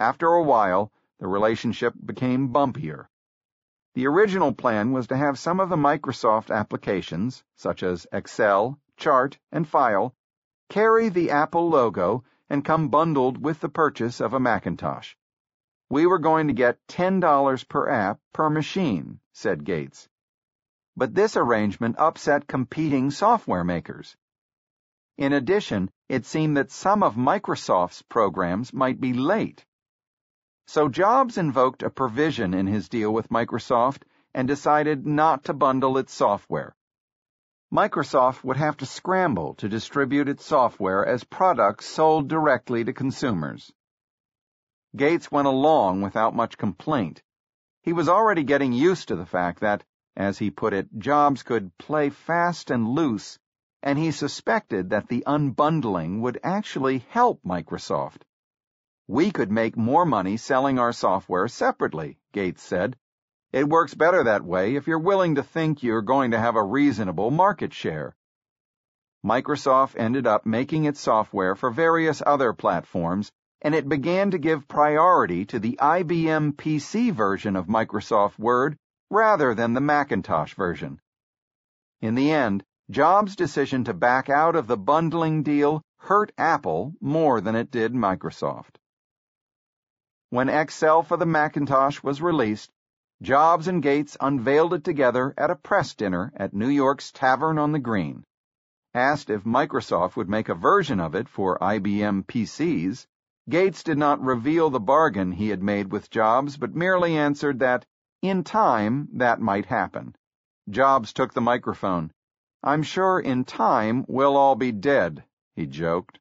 After a while, the relationship became bumpier. The original plan was to have some of the Microsoft applications, such as Excel, Chart, and File, carry the Apple logo and come bundled with the purchase of a Macintosh. We were going to get $10 per app per machine, said Gates. But this arrangement upset competing software makers. In addition, it seemed that some of Microsoft's programs might be late. So Jobs invoked a provision in his deal with Microsoft and decided not to bundle its software. Microsoft would have to scramble to distribute its software as products sold directly to consumers. Gates went along without much complaint. He was already getting used to the fact that, as he put it, Jobs could play fast and loose, and he suspected that the unbundling would actually help Microsoft. We could make more money selling our software separately, Gates said. It works better that way if you're willing to think you're going to have a reasonable market share. Microsoft ended up making its software for various other platforms, and it began to give priority to the IBM PC version of Microsoft Word rather than the Macintosh version. In the end, Jobs' decision to back out of the bundling deal hurt Apple more than it did Microsoft. When Excel for the Macintosh was released, Jobs and Gates unveiled it together at a press dinner at New York's Tavern on the Green. Asked if Microsoft would make a version of it for IBM PCs, Gates did not reveal the bargain he had made with Jobs, but merely answered that, in time, that might happen. Jobs took the microphone. "I'm sure in time we'll all be dead," he joked.